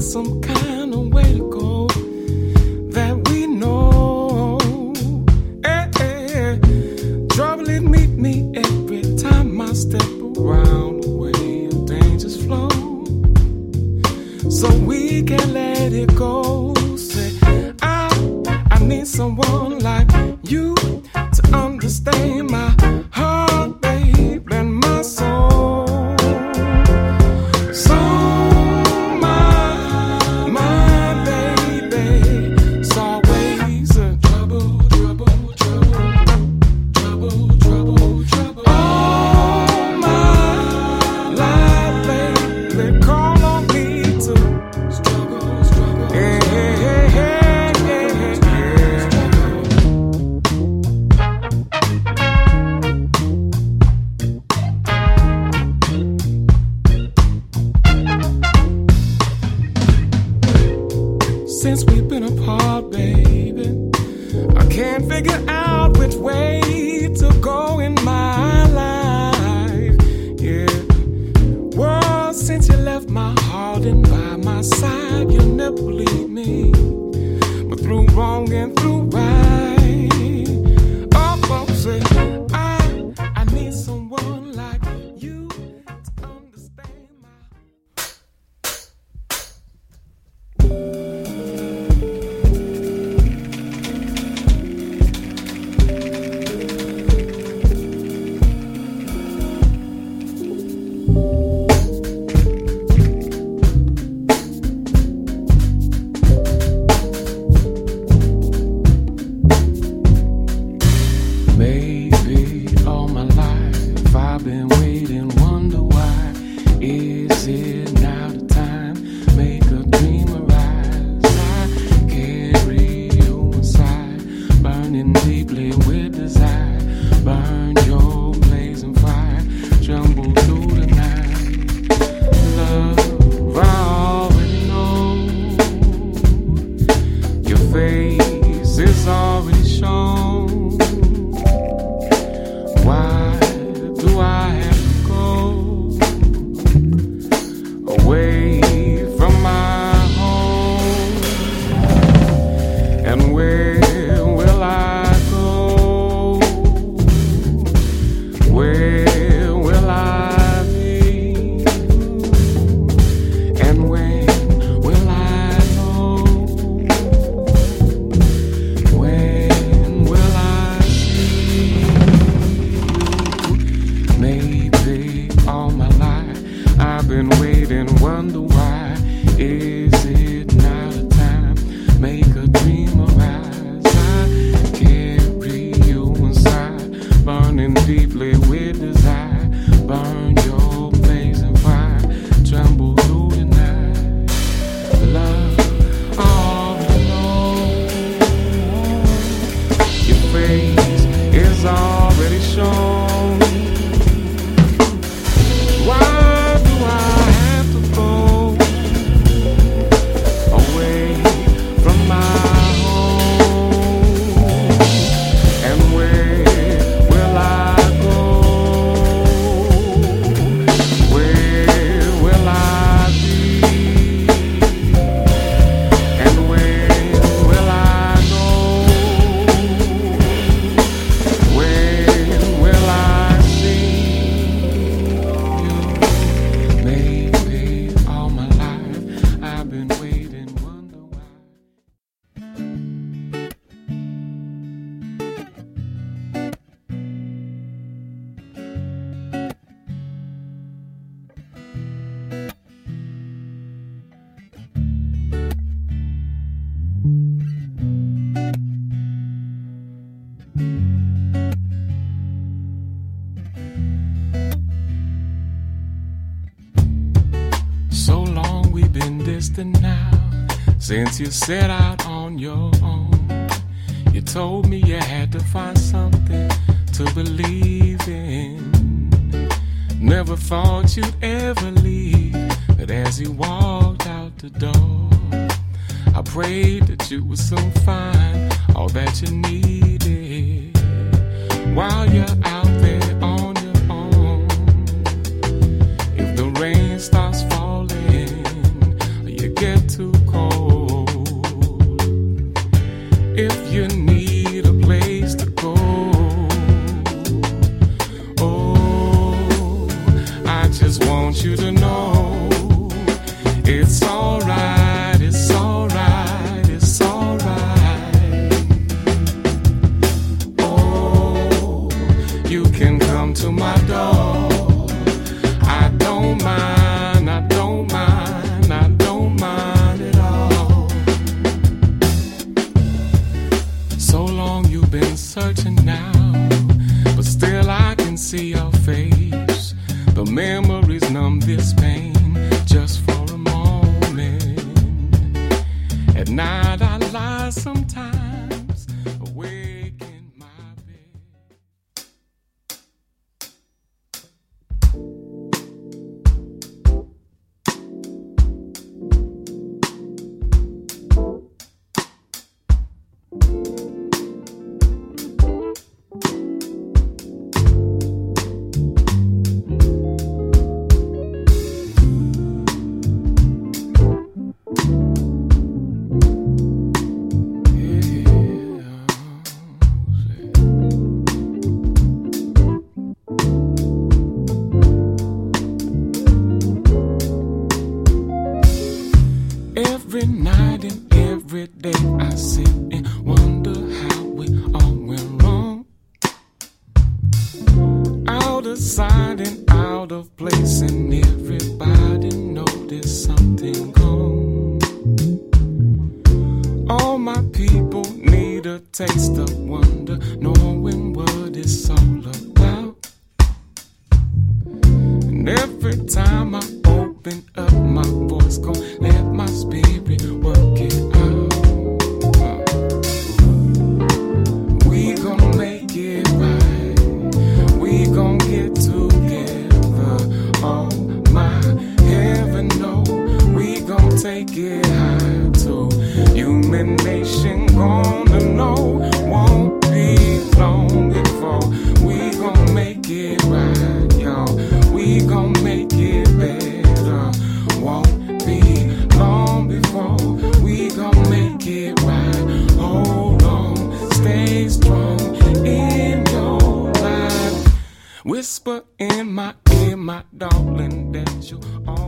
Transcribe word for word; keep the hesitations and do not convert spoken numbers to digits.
some kind of way to go that we know. Hey, hey. Trouble it meet me every time I step around the way of danger's flow. So we can let it go. Say, I, I need someone like you to understand my heart, babe, and my soul. So my, my baby, it's always a trouble, trouble, trouble, trouble, trouble, trouble. All my life, baby, call on me to struggle, struggle, yeah, yeah, yeah, yeah, since we've been apart, baby, I can't figure out which way to go in my life. Yeah, well, since you left my heart and by my side, you'll never leave me. But through wrong and through right, oh, folks say I, I need someone like you to understand my. Maybe all my life I've been waiting, wonder why. Is it now the time? Make a dream arise. I carry you inside, burning deeply with desire. Burn your blazing fire, tremble through the night. Love, I already know. Your face is already shown. Why do I have to go away from my home? And where will I go? Where will I be? And when will I know? When will I see? Maybe all my life I've been waiting, wonder why. Is it now the time? Make a dream arise. I carry you inside, burning deeply with desire. Burn your blazing fire, tremble through the night. Love, I already know. Your face is already shown. Why do I have to go away from my home? And where will I go? Where will I be? And when will I know? When will I see you? Maybe all my life I've been waiting, wonder why. So long we've been distant now, since you set out on your own. You told me you had to find something to believe in. Never thought you'd ever leave, but as you walked out the door, I prayed that you would soon find all that you needed. While you're out there on your own, if the rain starts falling, or you get too I sometimes awake in my bed. Every night and every day I sit and wonder how we all went wrong. Out of sight and out of place, and everybody noticed something gone. All my people need a taste of wonder, knowing what it's all about. And every time I open up my voice, gon' let my spirit work it out. Uh, we gon' make it right. We gon' get together. Oh my heaven, no. We gon' take it high too. Human nation gonna know. Won't be long before we gon' make it right, y'all. We gon' make it better. Won't be long before we gon' make it right. Hold on, stay strong in your life. Whisper in my ear, my darling, that you are